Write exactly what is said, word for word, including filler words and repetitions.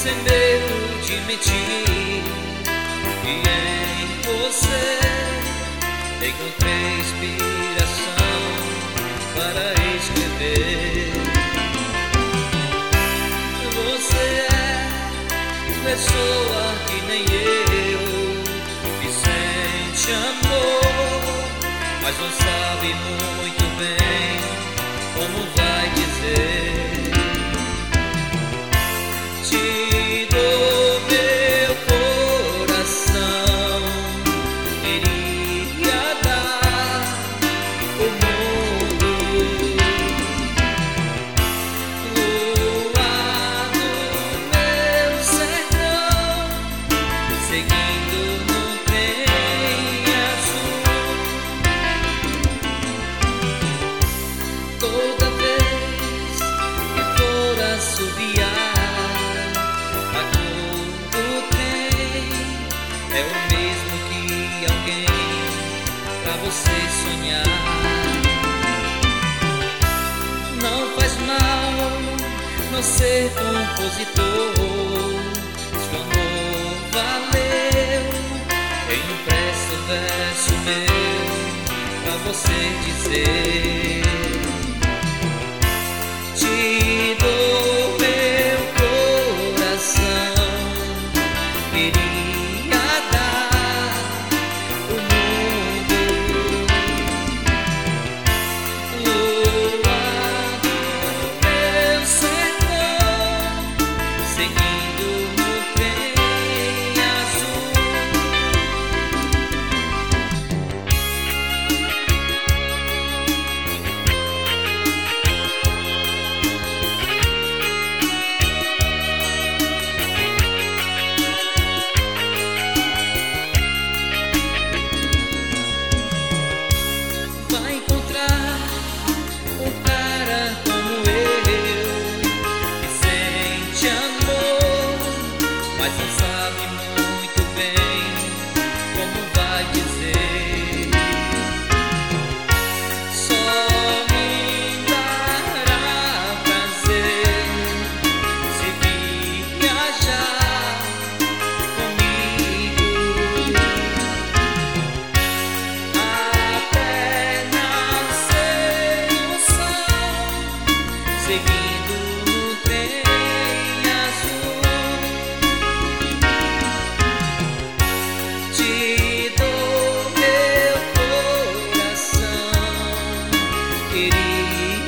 sem medo de mentir, e em você encontrei inspiração para escrever. Você é pessoa que nem eu, que sente amor, mas não sabe muito bem como vai dizer. Te dou meu coração, queria dar o mundo. Lua no meu sertão, seguindo no trem azul. Toda vez que for assobiar, é o mesmo que alguém pra você sonhar. Não faz mal não ser compositor, seu amor valeu. Empresta o verso meu pra você dizer. Te dou meu coração, queria seguindo no trem azul. Vai encontrar um cara como eu, que sente amor, mas não sabe muito bem como vai dizer. Só me dará prazer se viajar comigo até nascer o sol, seguindo no trem azul. Te dou meu coração, queria